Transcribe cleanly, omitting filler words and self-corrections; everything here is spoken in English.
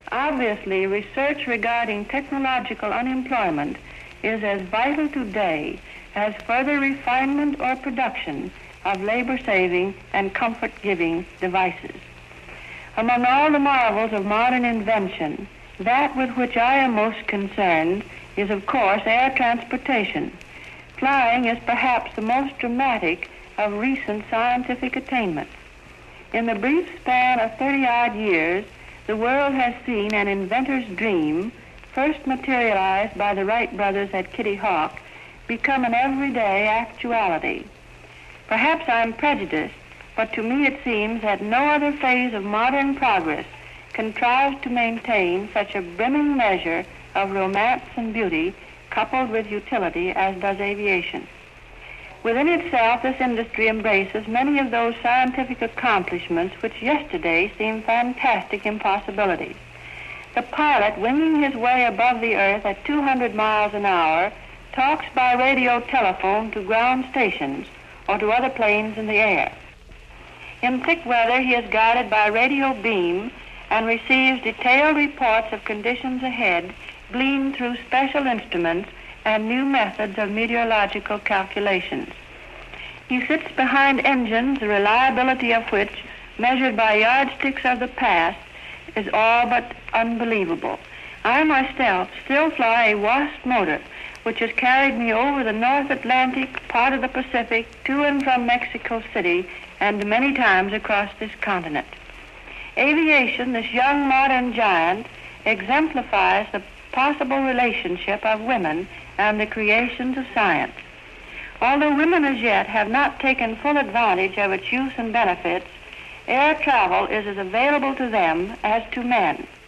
Obviously, research regarding technological unemployment is as vital today as further refinement or production of labor-saving and comfort-giving devices. Among all the marvels of modern invention, that with which I am most concerned is, of course, air transportation. Flying is perhaps the most dramatic of recent scientific attainments. In the brief span of 30-odd years, the world has seen an inventor's dream, first materialized by the Wright brothers at Kitty Hawk, become an everyday actuality. Perhaps I'm prejudiced, but to me it seems that no other phase of modern progress contrives to maintain such a brimming measure of romance and beauty coupled with utility as does aviation. Within itself, this industry embraces many of those scientific accomplishments which yesterday seemed fantastic impossibilities. The pilot, winging his way above the earth at 200 miles an hour, talks by radio telephone to ground stations or to other planes in the air. In thick weather, he is guided by radio beam and receives detailed reports of conditions ahead, gleaned through special instruments and new methods of meteorological calculations. He sits behind engines, the reliability of which, measured by yardsticks of the past, is all but unbelievable. I myself still fly a Wasp motor, which has carried me over the North Atlantic, part of the Pacific, to and from Mexico City, and many times across this continent. Aviation, this young modern giant, exemplifies the possible relationship of women and the creations of science. Although women as yet have not taken full advantage of its use and benefits, air travel is as available to them as to men.